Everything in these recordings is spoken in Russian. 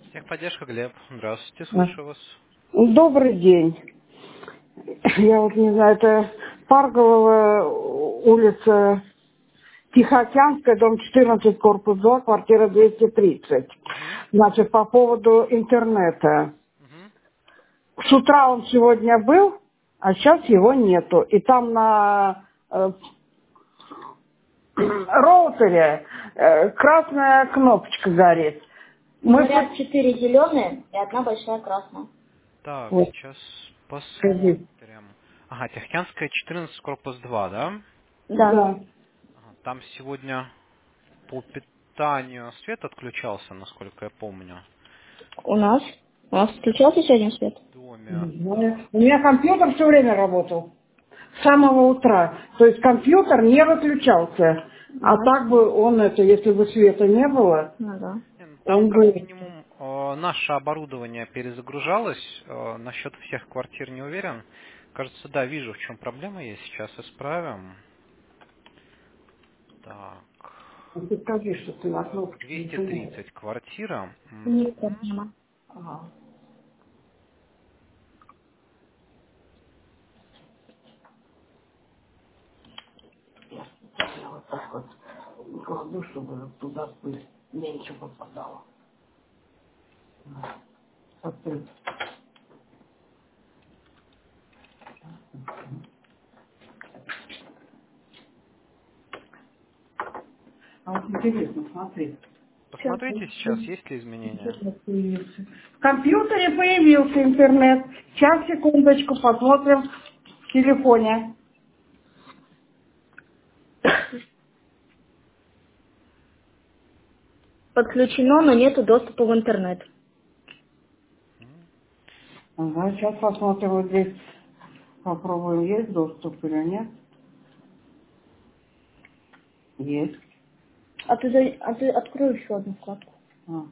Техподдержка, Глеб. Здравствуйте, А. слышу вас. Добрый день. Я вот не знаю, это Парговая улица Тихоокеанская, дом 14, корпус 2, квартира 230. Угу. Значит, по поводу интернета. Угу. С утра он сегодня был, а сейчас его нету. И там на роутере красная кнопочка горит. Мы Говорят, 4 зеленые и одна большая красная. Так, вот, сейчас скажи. посмотрим. Ага, Тихоокеанская 14, корпус 2, да? Да. Да. Ага, там сегодня по питанию свет отключался, насколько я помню. У нас? У нас включался сегодня свет? В доме, Не знаю. да. У меня компьютер все время работал. С самого утра. То есть компьютер не выключался. А Да. так бы он это, если бы света не было, Ну да. Там он как бы... минимум наше оборудование перезагружалось. Насчет всех квартир не уверен. Кажется, да, вижу, в чем проблема есть. Сейчас исправим. Так. Ну, ты скажи, что ты на кнопочку нажимаешь. 230 квартира. Не Мгм. проблема. Ага. Я вот так вот кладу, чтобы туда пыль меньше попадала. Смотри. А вот интересно, смотри. Все. Посмотрите сейчас, есть ли изменения. Интернет появился. В компьютере появился интернет. Сейчас, секундочку, посмотрим в телефоне. Подключено, но нету доступа в интернет. Ага, сейчас посмотрим вот здесь. Попробуем, есть доступ или нет. Есть. А ты открой еще одну вкладку. Ага.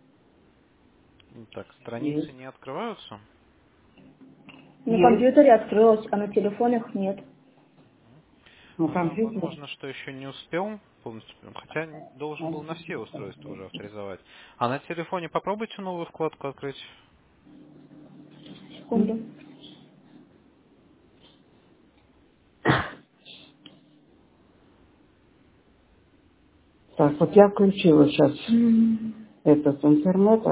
Так, страницы Есть. не открываются. На Есть. компьютере открылось, а на телефонах нет. На компьютере. Возможно, что еще не успел полностью, хотя должен был на все устройства уже авторизовать. А на телефоне попробуйте новую вкладку открыть. Секунду. Так, вот я включила сейчас М, этот интернет,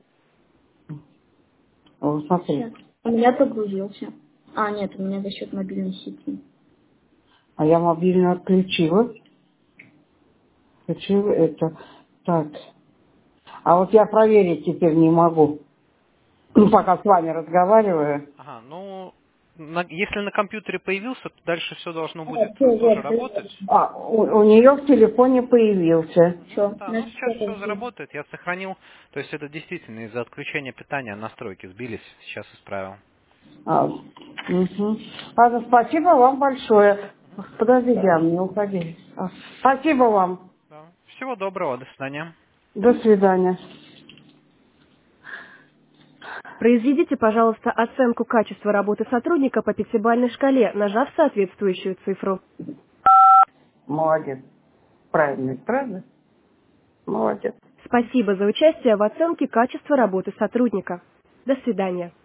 вот смотри. Сейчас. У меня загрузился. А, нет, у меня за счет мобильной сети. А я мобильно отключила. Включила это. Так. А вот я проверить теперь не могу. Ну, пока с вами разговариваю. Ага, ну, если на компьютере появился, то дальше все должно А, будет все, тоже вот, работать. У нее в телефоне появился. все, Да, ну значит, сейчас это все здесь. заработает. Я сохранил. То есть это действительно из-за отключения питания настройки сбились. Сейчас исправил. Мгм. Ладно, спасибо вам большое. Подожди, Диана, не уходи. Спасибо вам. Да. Всего доброго, до свидания. До свидания. Произведите, пожалуйста, оценку качества работы сотрудника по пятибалльной шкале, нажав соответствующую цифру. Молодец. Правильно, правда? Молодец. Спасибо за участие в оценке качества работы сотрудника. До свидания.